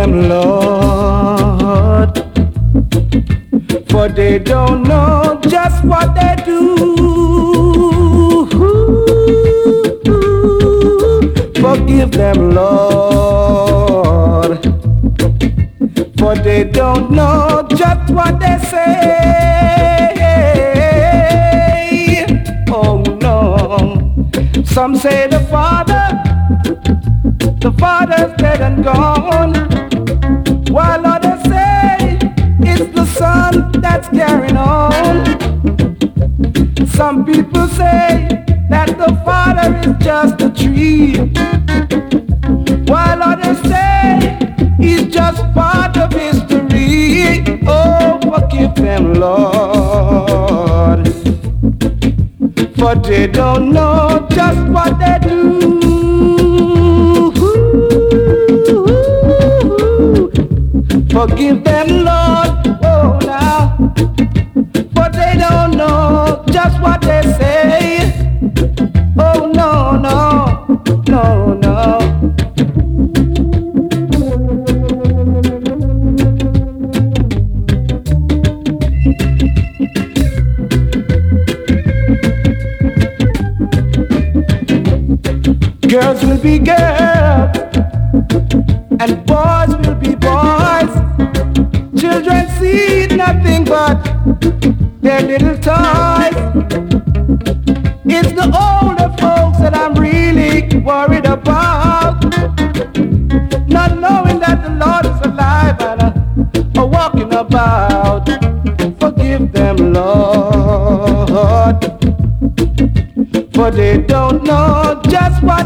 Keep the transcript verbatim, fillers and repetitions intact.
them, Lord, for they don't know just what they do. Forgive them, Lord, for they don't know just what they say. Oh no, some say the Father, the Father's dead and gone, while others say it's the Son that's carrying on. Some people say that the Father is just a tree, while others say he's just part of history. Oh, forgive them, Lord, for they don't know just what they do. Forgive them, Lord, oh now, for they don't know just what they say. Oh no, no, no, no. Girls will be girls, and boys will be boys. Children see nothing but their little toys. It's the older folks that I'm really worried about, not knowing that the Lord is alive and uh, walking about. Forgive them, Lord, for they don't know just what